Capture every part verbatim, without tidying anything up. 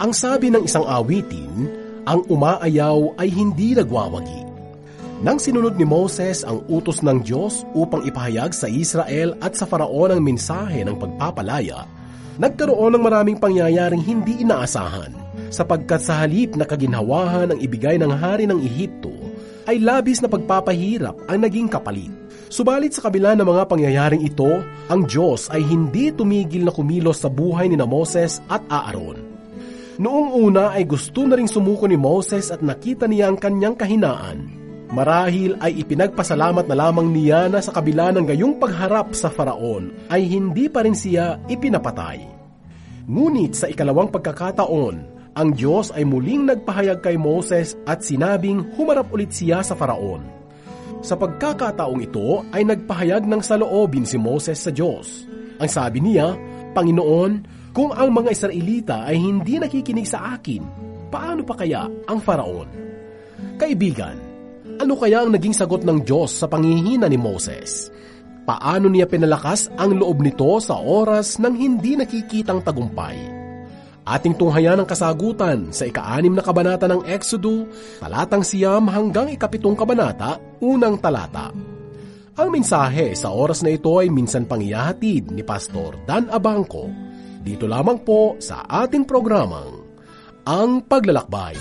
Ang sabi ng isang awitin, ang umaayaw ay hindi nagwawagi. Nang sinunod ni Moses ang utos ng Diyos upang ipahayag sa Israel at sa Faraon ang mensahe ng pagpapalaya, nagkaroon ng maraming pangyayaring hindi inaasahan, sapagkat sa halip na kaginhawahan ang ibigay ng hari ng Ehipto, ay labis na pagpapahirap ang naging kapalit. Subalit sa kabila ng mga pangyayaring ito, ang Diyos ay hindi tumigil na kumilos sa buhay ni na Moses at Aaron. Noong una ay gusto na ring sumuko ni Moses at nakita niya ang kanyang kahinaan. Marahil ay ipinagpasalamat na lamang niya na sa kabila ng gayong pagharap sa Faraon ay hindi pa rin siya ipinapatay. Ngunit sa ikalawang pagkakataon, ang Diyos ay muling nagpahayag kay Moses at sinabing humarap ulit siya sa Faraon. Sa pagkakataong ito ay nagpahayag ng saloobin si Moses sa Diyos. Ang sabi niya, Panginoon, kung ang mga Israelita ay hindi nakikinig sa akin, paano pa kaya ang Faraon? Kaibigan, ano kaya ang naging sagot ng Diyos sa panghihina ni Moses? Paano niya pinalakas ang loob nito sa oras ng hindi nakikitang tagumpay? Ating tunghayan ang kasagutan sa ika-anim na kabanata ng Exodo, talatang siyam hanggang ikapitong kabanata, unang talata. Ang mensahe sa oras na ito ay minsan pang ihahatid ni Pastor Dan Abangco, dito lamang po sa ating programang Ang Paglalakbay.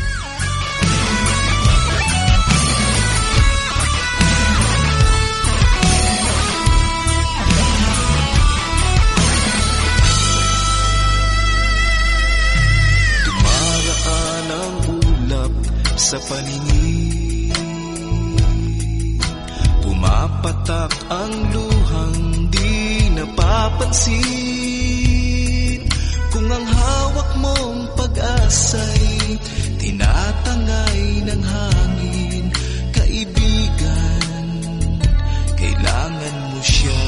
Sa paningin, pumapatak ang luhang di napapansin. Kung ang hawak mong pag-asa'y tinatangay ng hangin, kaibigan, kailangan mo siya.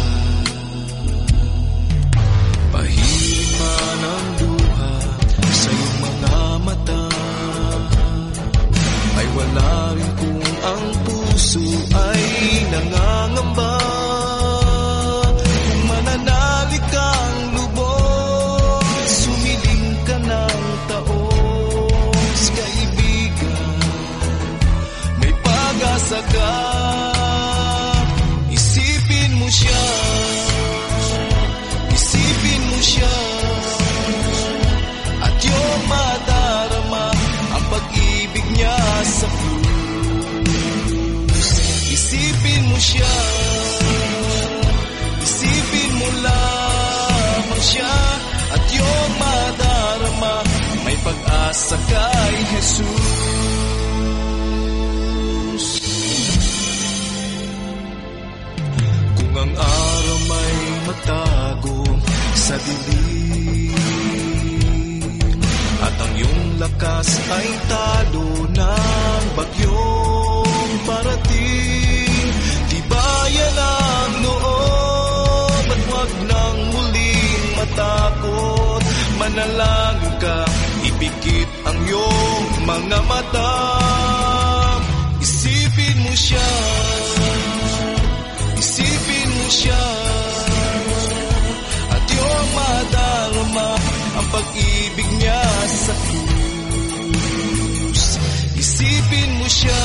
Pahilin man ang luha sa iyong mga mata, ay wala rin kung ang puso ay nangangamba. Kung mananalig kang lubos, sumiling ka ng taos, kaibigan, may pag-asa ka. Isipin mo siya, isipin mo siya, at iyong madarama ang pag-ibig niya sa krus. Isipin mo siya, isipin mo lamang siya, at iyong madarama may pag-asa kay Jesus. Kung ang araw may matago sa dilim at ang iyong lakas ay talo ng bagyong parating, tibayan ang loob at huwag nang muling matakot. Manalangin ka, ipikit ang iyong mga mata. Isipin mo siya, isipin mo siya, at iyong madarama ang pag-ibig niya sa krus. Isipin mo siya,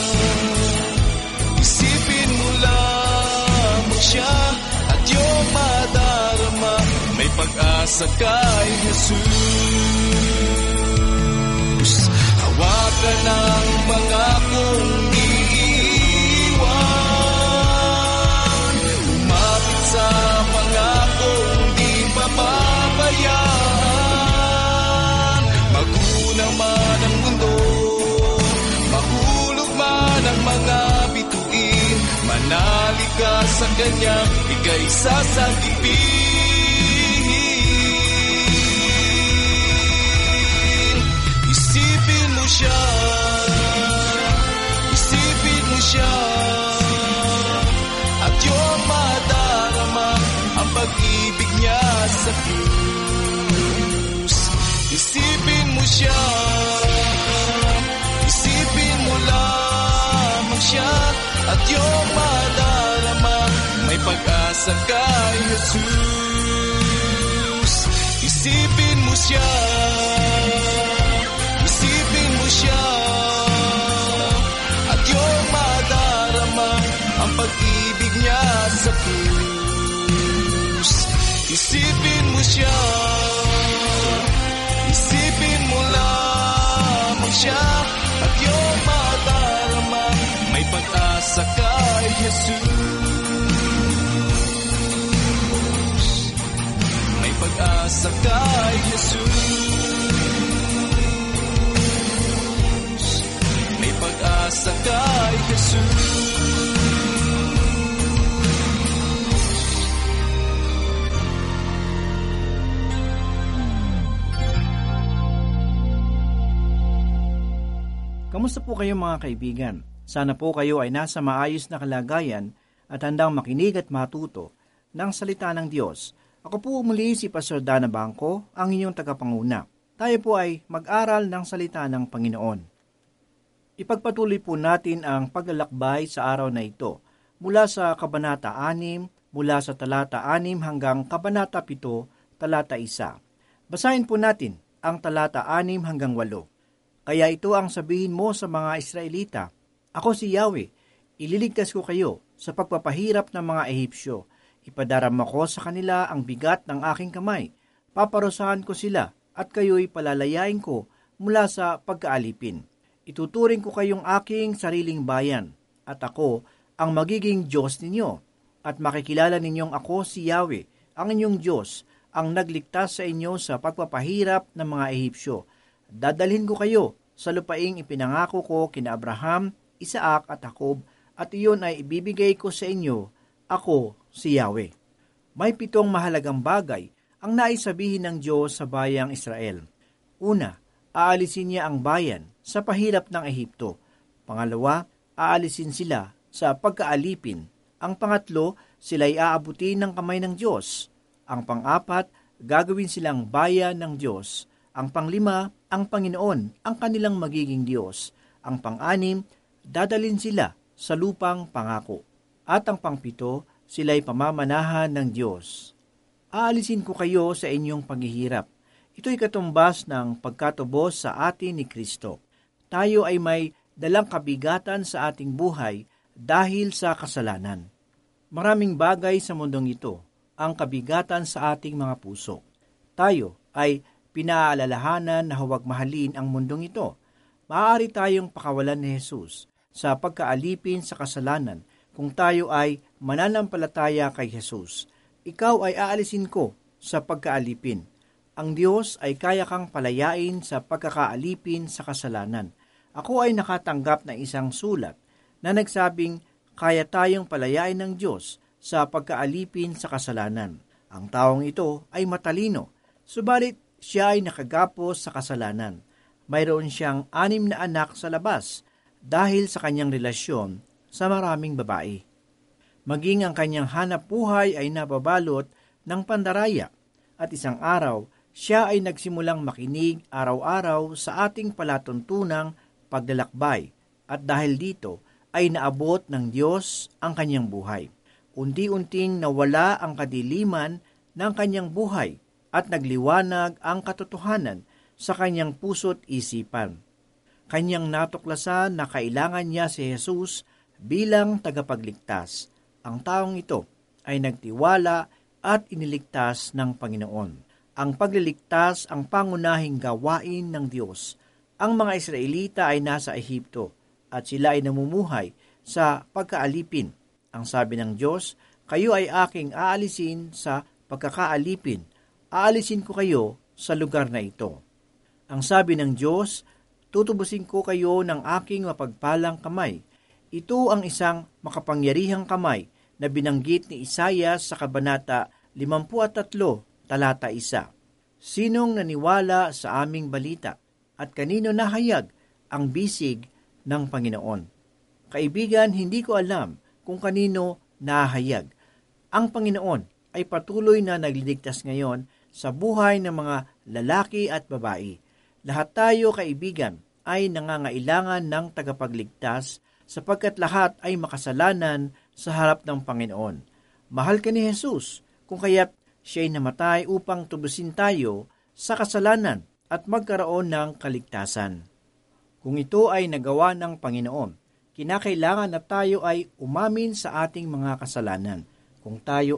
isipin mo lamang siya, at iyong madarama may pag-asa kay Jesus. Hawakan ang pangakong iiwan, umapit sa pangakong di mapapabayaan. Magulang man ang mundo, mahulog man ang mga bituin, manalig ka sa Kanya, ika'y sasagipin. Isipin mo siya, isipin mo siya, at iyong madarama ang pag-ibig niya sa krus. Isipin mo siya, isipin mo lamang siya, at iyong madarama may pag-asa kay Jesus. Isipin mo siya, Isipin mo siya, isipin mo lamang siya, at iyong madarama, may pag-asa kay Jesus. May pag-asa kay Jesus. May pag-asa kay Jesus. Kamusta po kayo mga kaibigan? Sana po kayo ay nasa maayos na kalagayan at handang makinig at matuto ng salita ng Diyos. Ako po muli si Pastor Dana Bangko, ang inyong tagapanguna. Tayo po ay mag-aral ng salita ng Panginoon. Ipagpatuloy po natin ang paglalakbay sa araw na ito mula sa Kabanata anim, mula sa talata anim hanggang Kabanata pito, talata isa. Basahin po natin ang talata anim hanggang walo. Kaya ito ang sabihin mo sa mga Israelita, ako si Yahweh, ililigtas ko kayo sa pagpapahirap ng mga Ehipsyo. Ipadarama ko sa kanila ang bigat ng aking kamay. Paparusahan ko sila at kayo'y palalayain ko mula sa pagkaalipin. Ituturing ko kayong aking sariling bayan at ako ang magiging Diyos ninyo. At makikilala ninyong ako si Yahweh, ang inyong Diyos, ang nagligtas sa inyo sa pagpapahirap ng mga Ehipsyo. Dadalhin ko kayo sa lupaing ipinangako ko kina Abraham, Isaac at Jacob, at iyon ay ibibigay ko sa inyo, ako si Yahweh. May pitong mahalagang bagay ang naisabihin ng Diyos sa bayang Israel. Una, aalisin niya ang bayan sa pahirap ng Ehipto. Pangalawa, aalisin sila sa pagkaalipin. Ang pangatlo, sila'y aabutin ng kamay ng Diyos. Ang pang-apat, gagawin silang bayan ng Diyos. Ang panglima, ang Panginoon, ang kanilang magiging Diyos. Ang pang-anim, dadalhin sila sa lupang pangako. At ang pangpito, sila'y pamamanahan ng Diyos. Aalisin ko kayo sa inyong paghihirap. Ito'y katumbas ng pagkatubos sa atin ni Kristo. Tayo ay may dalang kabigatan sa ating buhay dahil sa kasalanan. Maraming bagay sa mundong ito ang kabigatan sa ating mga puso. Tayo ay pinaalalahanan na huwag mahalin ang mundong ito. Maaari tayong pakawalan ni Jesus sa pagkaalipin sa kasalanan kung tayo ay mananampalataya kay Jesus. Ikaw ay aalisin ko sa pagkaalipin. Ang Diyos ay kaya kang palayain sa pagkakaalipin sa kasalanan. Ako ay nakatanggap ng isang sulat na nagsabing kaya tayong palayain ng Diyos sa pagkaalipin sa kasalanan. Ang taong ito ay matalino, subalit siya ay nakagapos sa kasalanan. Mayroon siyang anim na anak sa labas dahil sa kanyang relasyon sa maraming babae. Maging ang kanyang hanap buhay ay nababalot ng pandaraya at isang araw siya ay nagsimulang makinig araw-araw sa ating palatuntunang paglalakbay at dahil dito ay naabot ng Diyos ang kanyang buhay. Unti-unting nawala ang kadiliman ng kanyang buhay at nagliwanag ang katotohanan sa kanyang puso't isipan. Kanyang natuklasan na kailangan niya si Jesus bilang tagapagligtas. Ang taong ito ay nagtiwala at iniligtas ng Panginoon. Ang pagliligtas ang pangunahing gawain ng Diyos. Ang mga Israelita ay nasa Ehipto at sila ay namumuhay sa pagkaalipin. Ang sabi ng Diyos, kayo ay aking aalisin sa pagkakaalipin. Aalisin ko kayo sa lugar na ito. Ang sabi ng Diyos, tutubusin ko kayo ng aking mapagpalang kamay. Ito ang isang makapangyarihang kamay na binanggit ni Isaiah sa Kabanata limampu't-tatlo, talata isa. Sinong naniwala sa aming balita at kanino nahayag ang bisig ng Panginoon? Kaibigan, hindi ko alam kung kanino nahayag. Ang Panginoon ay patuloy na nagliligtas ngayon sa buhay ng mga lalaki at babae. Lahat tayo, kaibigan, ay nangangailangan ng tagapagligtas sapagkat lahat ay makasalanan sa harap ng Panginoon. Mahal ka ni Jesus, kung kaya't siya'y namatay upang tubusin tayo sa kasalanan at magkaroon ng kaligtasan. Kung ito ay nagawa ng Panginoon, kinakailangan na tayo ay umamin sa ating mga kasalanan. Kung tayo ay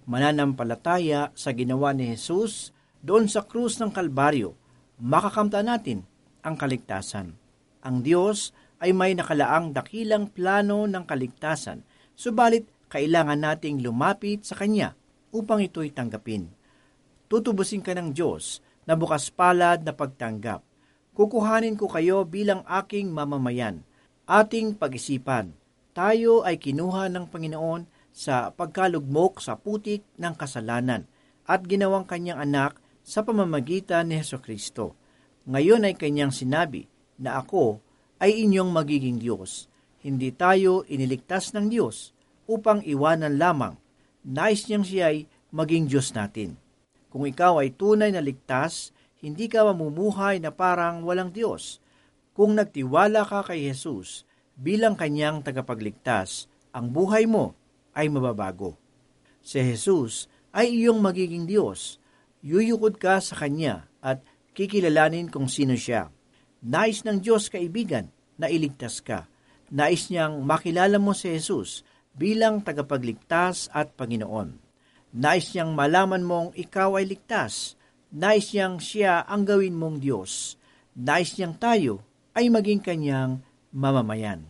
mananampalataya sa ginawa ni Jesus doon sa krus ng Kalbaryo, makakamtan natin ang kaligtasan. Ang Diyos ay may nakalaang dakilang plano ng kaligtasan, subalit kailangan nating lumapit sa Kanya upang ito'y tanggapin. Tutubusin ka ng Diyos na bukas palad na pagtanggap. Kukuhanin ko kayo bilang aking mamamayan. Ating pag-isipan, tayo ay kinuha ng Panginoon sa pagkalugmok sa putik ng kasalanan at ginawang Kanyang anak sa pamamagitan ni Hesukristo. Ngayon ay Kanyang sinabi na ako ay inyong magiging Diyos. Hindi tayo iniligtas ng Diyos upang iwanan lamang. Nais niyang siya'y maging Diyos natin. Kung ikaw ay tunay na ligtas, hindi ka mamumuhay na parang walang Diyos. Kung nagtiwala ka kay Jesus bilang Kanyang tagapagligtas, ang buhay mo ay mababago. Si Jesus ay iyong magiging Diyos. Yuyukod ka sa Kanya at kikilalanin kung sino siya. Nais ng Diyos, kaibigan, na iligtas ka. Nais niyang makilala mo si Jesus bilang tagapagligtas at Panginoon. Nais niyang malaman mong ikaw ay ligtas. Nais niyang siya ang gawin mong Diyos. Nais niyang tayo ay maging Kanyang mamamayan.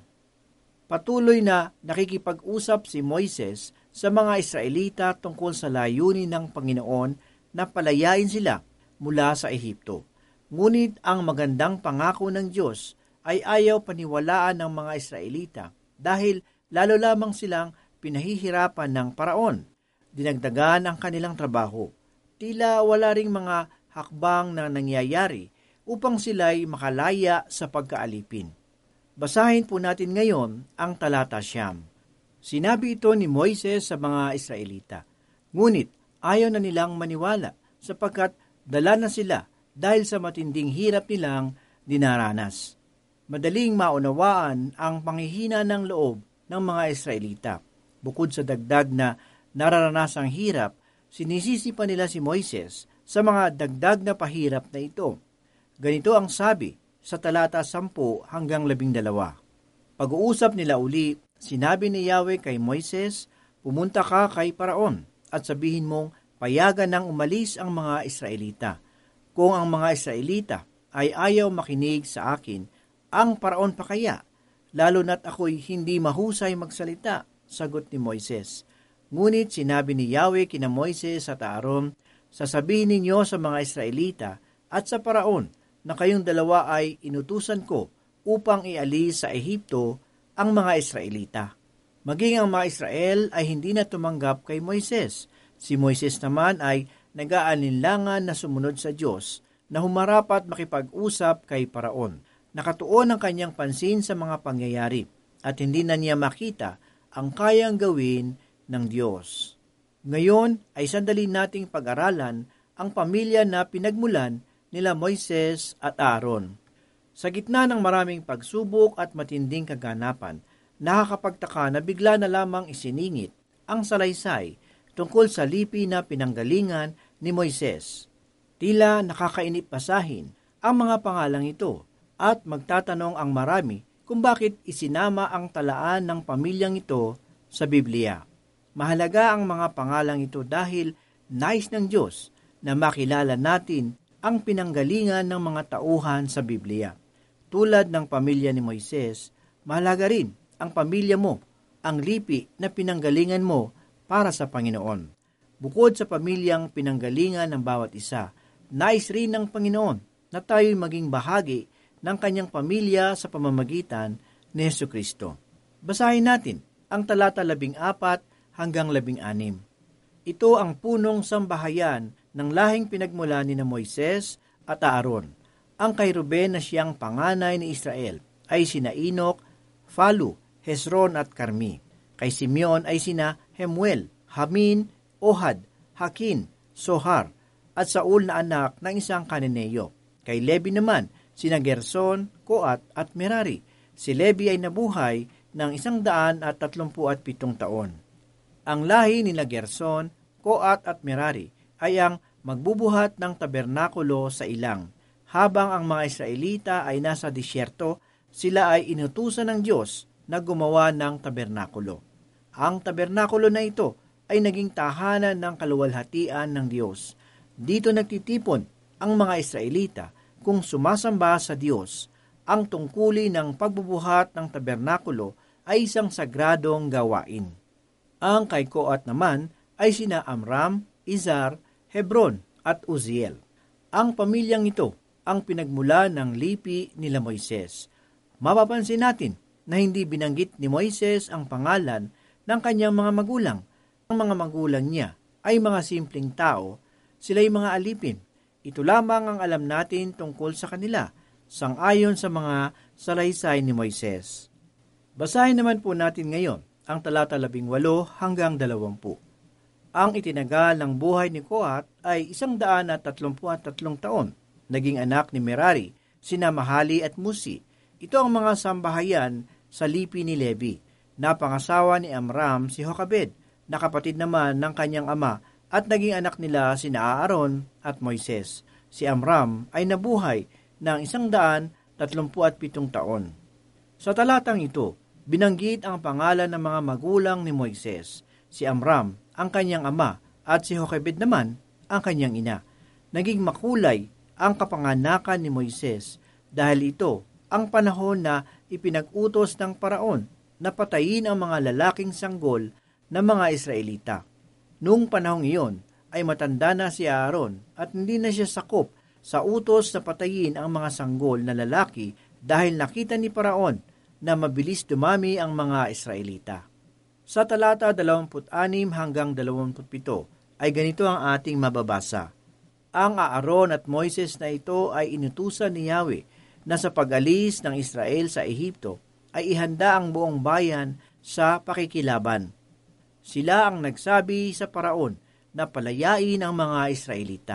Patuloy na nakikipag-usap si Moises sa mga Israelita tungkol sa layunin ng Panginoon na palayain sila mula sa Ehipto. Ngunit ang magandang pangako ng Diyos ay ayaw paniwalaan ng mga Israelita dahil lalo lamang silang pinahihirapan ng paraon. Dinagdagan ang kanilang trabaho. Tila wala ring mga hakbang na nangyayari upang sila'y makalaya sa pagkaalipin. Basahin po natin ngayon ang talata siyam. Sinabi ito ni Moises sa mga Israelita. Ngunit ayaw na nilang maniwala sapagkat dala na sila dahil sa matinding hirap nilang dinaranas. Madaling maunawaan ang panghihina ng loob ng mga Israelita. Bukod sa dagdag na nararanasang hirap, sinisisi pa nila si Moises sa mga dagdag na pahirap na ito. Ganito ang sabi sa talata sampu hanggang labing dalawa. Pag-uusap nila uli, sinabi ni Yahweh kay Moises, pumunta ka kay Paraon at sabihin mong payagan ng umalis ang mga Israelita. Kung ang mga Israelita ay ayaw makinig sa akin, ang Paraon pa kaya, lalo na't ako'y hindi mahusay magsalita, sagot ni Moises. Ngunit sinabi ni Yahweh kina Moises at Aaron, sasabihin ninyo sa mga Israelita at sa Paraon na kayong dalawa ay inutusan ko upang ialis sa Ehipto ang mga Israelita. Maging ang mga Israel ay hindi na tumanggap kay Moises. Si Moises naman ay nag-aalinlangan na sumunod sa Diyos na humarap at makipag-usap kay Paraon. Nakatuon ang kanyang pansin sa mga pangyayari at hindi na niya makita ang kayang gawin ng Diyos. Ngayon ay sandali nating pag-aralan ang pamilya na pinagmulan nila Moises at Aaron. Sa gitna ng maraming pagsubok at matinding kaganapan, nakakapagtaka na bigla na lamang isiningit ang salaysay tungkol sa lipi na pinanggalingan ni Moises. Tila nakakainip basahin ang mga pangalang ito at magtatanong ang marami kung bakit isinama ang talaan ng pamilyang ito sa Biblia. Mahalaga ang mga pangalang ito dahil nais ng Diyos na makilala natin ang pinanggalingan ng mga tauhan sa Biblia. Tulad ng pamilya ni Moises, mahalaga rin ang pamilya mo, ang lipi na pinanggalingan mo para sa Panginoon. Bukod sa pamilyang pinanggalingan ng bawat isa, nais rin ng Panginoon na tayo'y maging bahagi ng kanyang pamilya sa pamamagitan ni Hesukristo. Basahin natin ang talata labing apat hanggang labing anim. Ito ang punong sambahayan ng lahing pinagmula ni na Moises at Aaron. Ang kay Ruben na siyang panganay ni Israel ay sina Enoch, Falu, Hezron at Carmi. Kay Simeon ay sina Hemuel, Hamin, Ohad, Hakin, Sohar, at Saul na anak ng isang Kananeo. Kay Levi naman, sina Gerson, Koat at Merari. Si Levi ay nabuhay ng isang daan at tatlumpu at pitong taon. Ang lahi nila Gerson, Koat at Merari ay ang magbubuhat ng tabernakulo sa ilang. Habang ang mga Israelita ay nasa disyerto, sila ay inutusan ng Diyos na gumawa ng tabernakulo. Ang tabernakulo na ito ay naging tahanan ng kaluwalhatian ng Diyos. Dito nagtitipon ang mga Israelita kung sumasamba sa Diyos. Ang tungkulin ng pagbubuhat ng tabernakulo ay isang sagradong gawain. Ang kay Koat naman ay sina Amram, Izhar, Hebron at Uziel. Ang pamilyang ito ang pinagmula ng lipi nila Moises. Mapapansin natin na hindi binanggit ni Moises ang pangalan ng kanyang mga magulang. Ang mga magulang niya ay mga simpleng tao, sila'y mga alipin. Ito lamang ang alam natin tungkol sa kanila, sangayon sa mga salaysay ni Moises. Basahin naman po natin ngayon ang talata labing walo hanggang dalawampu. Ang itinagal ng buhay ni Koat ay isang daan at tatlumpu at tatlong taon. Naging anak ni Merari, sina Mahali at Musi. Ito ang mga sambahayan sa lipi ni Levi. Napangasawa ni Amram si Jochebed, na kapatid naman ng kanyang ama, at naging anak nila sina Aaron at Moises. Si Amram ay nabuhay ng isang daan tatlumpu at pitong taon. Sa talatang ito, binanggit ang pangalan ng mga magulang ni Moises. Si Amram ang kanyang ama at si Jochebed naman ang kanyang ina. Naging makulay ang kapanganakan ni Moises dahil ito ang panahon na ipinag-utos ng paraon na patayin ang mga lalaking sanggol ng mga Israelita. Noong panahong iyon ay matanda na si Aaron at hindi na siya sakop sa utos na patayin ang mga sanggol na lalaki dahil nakita ni Paraon na mabilis dumami ang mga Israelita. Sa talata dalawampu't anim hanggang dalawamput pito ay ganito ang ating mababasa. Ang Aaron at Moises na ito ay inutusan ni Yahweh na sa pag-alis ng Israel sa Ehipto ay ihanda ang buong bayan sa pakikilaban. Sila ang nagsabi sa Paraon na palayain ang mga Israelita.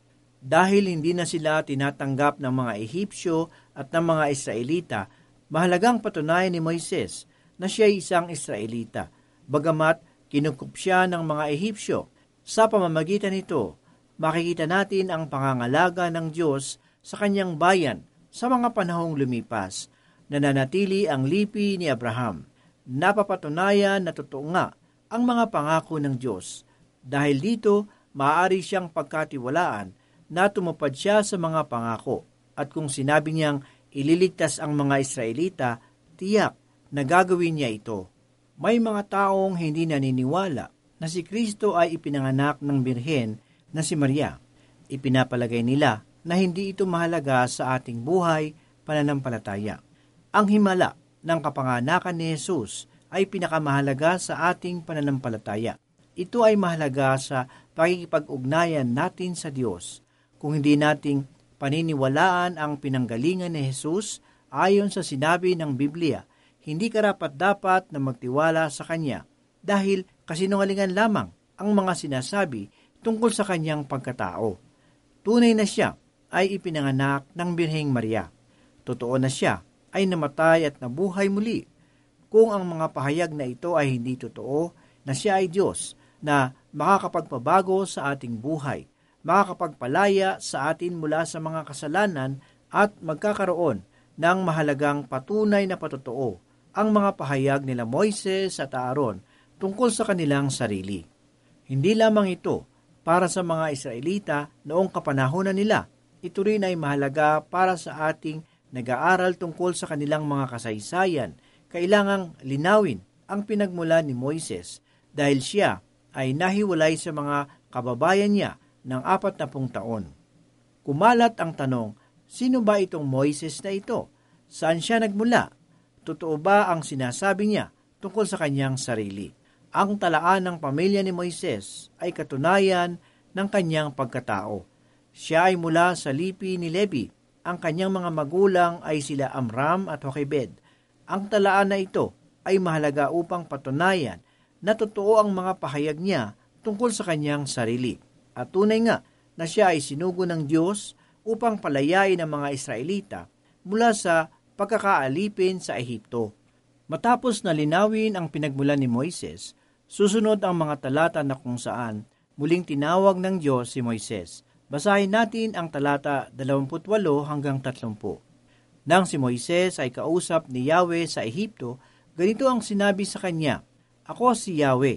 Dahil hindi na sila tinatanggap ng mga Ehipsyo at ng mga Israelita, mahalagang patunayan ni Moises na siya ay isang Israelita, bagamat kinukup siya ng mga Ehipsyo. Sa pamamagitan nito, makikita natin ang pangangalaga ng Diyos sa kanyang bayan sa mga panahong lumipas. Nananatili ang lipi ni Abraham. Napapatunayan na totoo nga ang mga pangako ng Diyos. Dahil dito, maaari siyang pagkatiwalaan na tumupad siya sa mga pangako. At kung sinabi niyang ililigtas ang mga Israelita, tiyak na gagawin niya ito. May mga taong hindi naniniwala na si Kristo ay ipinanganak ng birhen na si Maria. Ipinapalagay nila na hindi ito mahalaga sa ating buhay pananampalataya. Ang himala ng kapanganakan ni Jesus ay pinakamahalaga sa ating pananampalataya. Ito ay mahalaga sa pakikipag-ugnayan natin sa Diyos. Kung hindi nating paniniwalaan ang pinanggalingan ni Jesus ayon sa sinabi ng Biblia, hindi karapat-dapat na magtiwala sa Kanya dahil kasinungalingan lamang ang mga sinasabi tungkol sa Kanyang pagkatao. Tunay na Siya ay ipinanganak ng Birheng Maria. Totoo na Siya ay namatay at nabuhay muli. Kung ang mga pahayag na ito ay hindi totoo, na Siya ay Diyos na makakapagpabago sa ating buhay, makakapagpalaya sa atin mula sa mga kasalanan at magkakaroon ng mahalagang patunay na patotoo ang mga pahayag nila Moises at Aaron tungkol sa kanilang sarili. Hindi lamang ito para sa mga Israelita noong kapanahonan nila, ito rin ay mahalaga para sa ating nag-aaral tungkol sa kanilang mga kasaysayan. Kailangang linawin ang pinagmula ni Moises dahil siya ay nahiwalay sa mga kababayan niya ng apat na pung taon. Kumalat ang tanong, sino ba itong Moises na ito? Saan siya nagmula? Totoo ba ang sinasabi niya tungkol sa kanyang sarili? Ang talaan ng pamilya ni Moises ay katunayan ng kanyang pagkatao. Siya ay mula sa lipi ni Levi. Ang kanyang mga magulang ay sila Amram at Jochebed. Ang talaan na ito ay mahalaga upang patunayan na totoo ang mga pahayag niya tungkol sa kanyang sarili. At tunay nga na siya ay sinugo ng Diyos upang palayain ang mga Israelita mula sa pagkakaalipin sa Ehipto. Matapos na linawin ang pinagmulan ni Moises, susunod ang mga talata na kung saan muling tinawag ng Diyos si Moises. Basahin natin ang talata dalawampu't walo hanggang tatlumpu. Nang si Moises ay kausap ni Yahweh sa Ehipto, ganito ang sinabi sa kanya, Ako si Yahweh,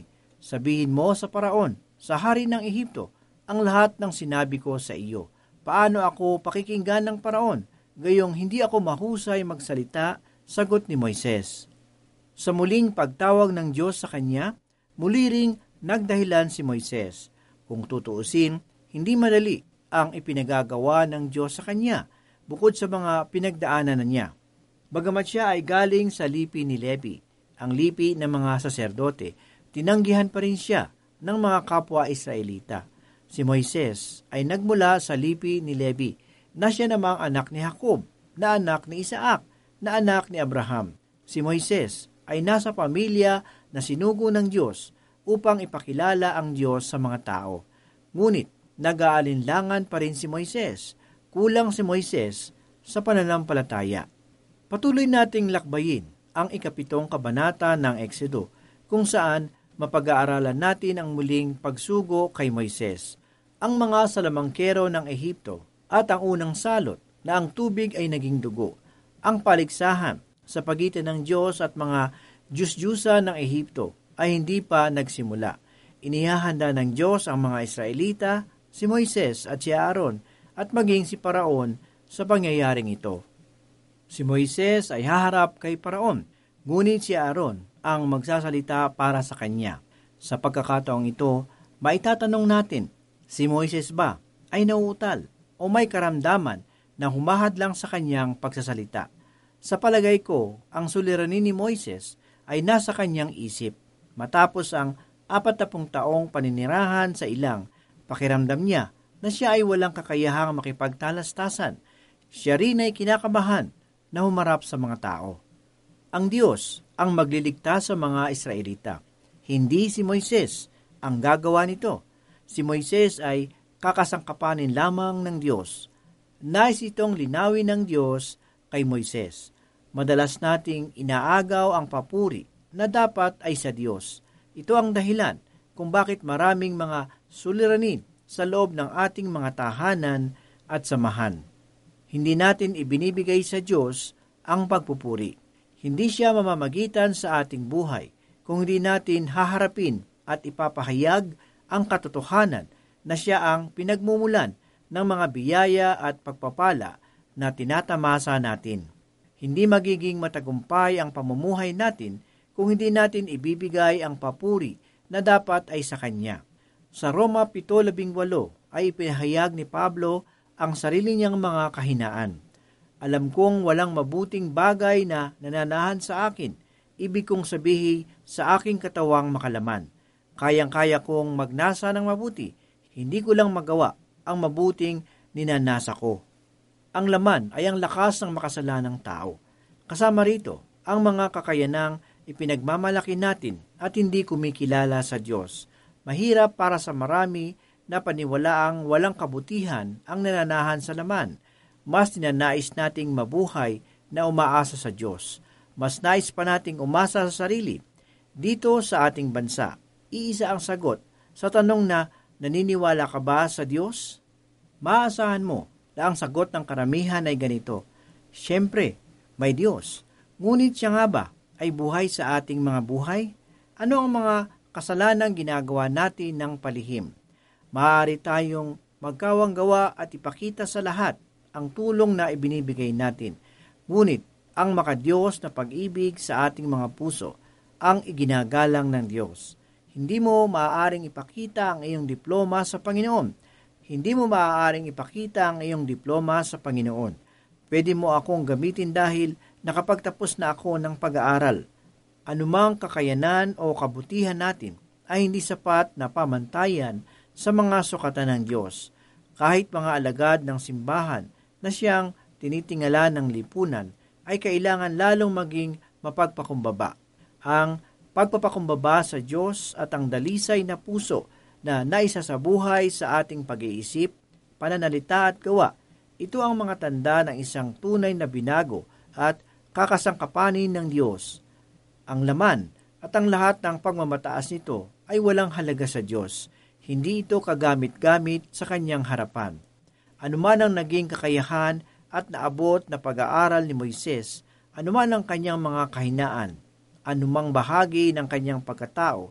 Sabihin mo sa paraon, sa hari ng Ehipto, ang lahat ng sinabi ko sa iyo. Paano ako pakikinggan ng paraon? Gayong hindi ako mahusay magsalita, sagot ni Moises. Sa muling pagtawag ng Diyos sa kanya, muli ring nagdahilan si Moises. Kung tutuusin, hindi madali ang ipinagagawa ng Diyos sa kanya, bukod sa mga pinagdaanan na niya. Bagamat siya ay galing sa lipi ni Levi, ang lipi ng mga saserdote, tinanggihan pa rin siya ng mga kapwa Israelita. Si Moises ay nagmula sa lipi ni Levi, na siya namang anak ni Jacob, na anak ni Isaac, na anak ni Abraham. Si Moises ay nasa pamilya na sinugo ng Diyos upang ipakilala ang Diyos sa mga tao. Ngunit nag-aalinlangan pa rin si Moises. Kulang si Moises sa pananampalataya. Patuloy nating lakbayin ang ikapitong kabanata ng Exodo, kung saan mapag-aaralan natin ang muling pagsugo kay Moises, ang mga salamangkero ng Ehipto at ang unang salot na ang tubig ay naging dugo, ang paligsahan sa pagitan ng Diyos at mga Diyos-Diyusa ng Ehipto ay hindi pa nagsimula. Inihahanda ng Diyos ang mga Israelita, si Moises at si Aaron, at maging si Paraon sa pangyayaring ito. Si Moises ay haharap kay Paraon, ngunit si Aaron ang magsasalita para sa kanya. Sa pagkakataong ito, maitatanong natin, si Moises ba ay nauutal o may karamdaman na humahad lang sa kanyang pagsasalita? Sa palagay ko, ang suliranin ni Moises ay nasa kanyang isip. Matapos ang apat na pung taong paninirahan sa ilang, pakiramdam niya na siya ay walang kakayahang makipagtalastasan. Siya rin ay kinakabahan na humarap sa mga tao. Ang Diyos ang magliligtas sa mga Israelita. Hindi si Moises ang gagawa nito. Si Moises ay kakasangkapanin lamang ng Diyos. Nais itong linawin ng Diyos kay Moises. Madalas nating inaagaw ang papuri na dapat ay sa Diyos. Ito ang dahilan kung bakit maraming mga suliranin sa loob ng ating mga tahanan at samahan. Hindi natin ibinibigay sa Diyos ang pagpupuri. Hindi siya mamamagitan sa ating buhay kung hindi natin haharapin at ipapahayag ang katotohanan na siya ang pinagmumulan ng mga biyaya at pagpapala na tinatamasa natin. Hindi magiging matagumpay ang pamumuhay natin kung hindi natin ibibigay ang papuri na dapat ay sa Kanya. Sa Roma pito labing walo ay ipinahayag ni Pablo ang sarili niyang mga kahinaan. Alam kong walang mabuting bagay na nananahan sa akin, ibig kong sabihin sa aking katawang makalaman. Kayang-kaya kong magnasa ng mabuti, hindi ko lang magawa ang mabuting ninanasa ko. Ang laman ay ang lakas ng makasalanang tao. Kasama rito ang mga kakayanang ipinagmamalaki natin at hindi kumikilala sa Diyos. Mahirap para sa marami na paniwalaang walang kabutihan ang nananahan sa laman. Mas ninanais nating mabuhay na umaasa sa Diyos. Mas nais pa nating umasa sa sarili. Dito sa ating bansa, iisa ang sagot sa tanong na naniniwala ka ba sa Diyos? Maasahan mo na ang sagot ng karamihan ay ganito, Siyempre, may Diyos. Ngunit siya nga ba ay buhay sa ating mga buhay? Ano ang mga kasalanang ginagawa natin ng palihim? Maaari tayong magkawanggawa at ipakita sa lahat ang tulong na ibinibigay natin. Ngunit ang makadiyos na pag-ibig sa ating mga puso ang iginagalang ng Diyos. Hindi mo maaaring ipakita ang iyong diploma sa Panginoon. Hindi mo maaaring ipakita ang iyong diploma sa Panginoon. Pwede mo akong gamitin dahil nakapagtapos na ako ng pag-aaral. Anumang kakayanan o kabutihan natin ay hindi sapat na pamantayan sa mga sukatan ng Diyos. Kahit mga alagad ng simbahan na siyang tinitingala ng lipunan ay kailangan lalong maging mapagpakumbaba. Ang pagpapakumbaba sa Diyos at ang dalisay na puso na naisasabuhay sa ating pag-iisip, pananalita at gawa, ito ang mga tanda ng isang tunay na binago at kakasangkapanin ng Diyos. Ang laman at ang lahat ng pagmamataas nito ay walang halaga sa Diyos. Hindi ito kagamit-gamit sa kanyang harapan. Anuman ang naging kakayahan at naabot na pag-aaral ni Moises, anuman ang kanyang mga kahinaan, anumang bahagi ng kanyang pagkatao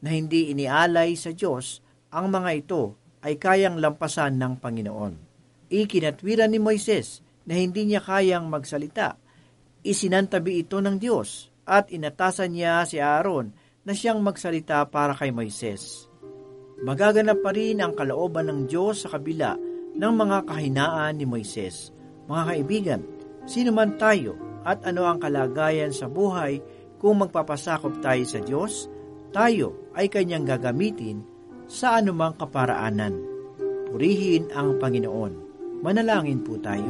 na hindi inialay sa Diyos, ang mga ito ay kayang lampasan ng Panginoon. Ikinatwiran ni Moises na hindi niya kayang magsalita. Isinantabi ito ng Diyos at inatasan niya si Aaron na siyang magsalita para kay Moises. Magaganap pa rin ang kalooban ng Diyos sa kabila ng mga kahinaan ni Moises. Mga kaibigan, sino man tayo at ano ang kalagayan sa buhay, kung magpapasakop tayo sa Diyos, tayo ay Kanyang gagamitin sa anumang kaparaanan. Purihin ang Panginoon. Manalangin po tayo.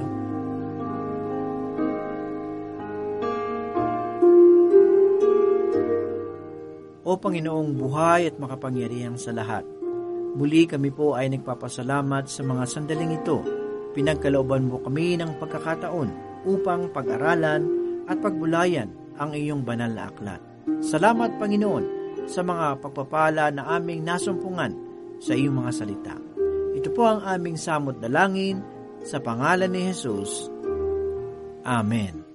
O Panginoong buhay at makapangyarihang sa lahat, muli kami po ay nagpapasalamat sa mga sandaling ito. Pinagkalooban mo kami ng pagkakataon upang pag-aralan at pagbulayan ang iyong banal na aklat. Salamat, Panginoon, sa mga pagpapala na aming nasumpungan sa iyong mga salita. Ito po ang aming samot dalangin sa pangalan ni Jesus. Amen.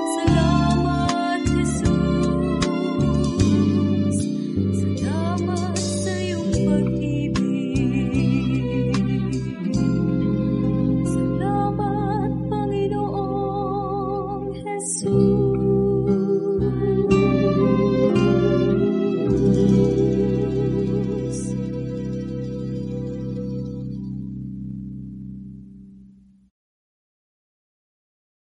Salamat